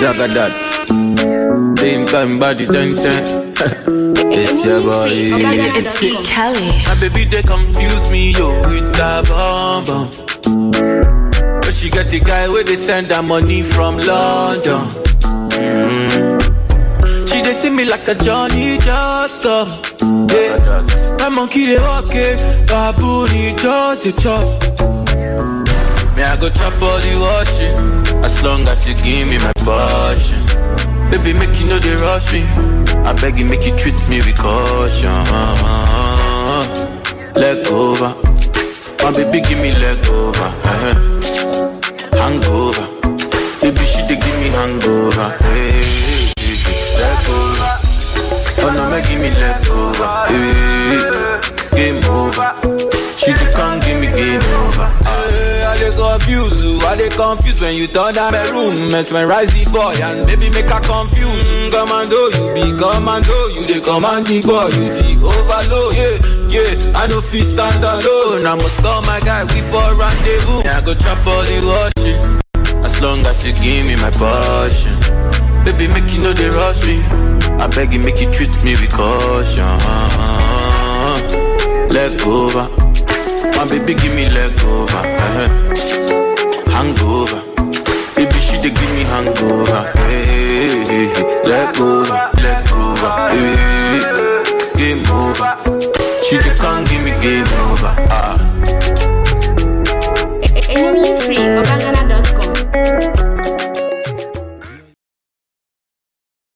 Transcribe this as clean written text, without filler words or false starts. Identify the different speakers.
Speaker 1: Zagadat. Same time body 10-10. It's your body.
Speaker 2: It's Kid Kelly.
Speaker 1: My baby, they confuse me, yo, with that bomb bomb. But she got the guy where they send her money from London. She they see me like a Johnny just come. Yeah. My monkey they walk it, baboon he just the chop. Me I go chop all the washing, as long as you give me my passion. Baby, make you know they rush me. I beg you, make you treat me with caution. Leg over. My baby, give me leg over. Hangover. Baby, she dey give me hangover. Hey, leg over. Oh no, make give me leg over. Hey, game over. She dey come give me game over. I dey confuse you, I dey confuse when you turn down my room. Mesmerize the boy and baby make her confuse. Commando, you be commando, you dey command the boy, you the overload. Yeah, I no fit stand alone. I must call my guy, we for rendezvous. I go chop all the washing, as long as you give me my passion. Baby, make you know they rush me. I beg you, make you treat me with caution. Leg over. My baby give me leg over, hangover. Baby she dey give me hangover, hey, leg over, hey, game over. She dey come give me game over.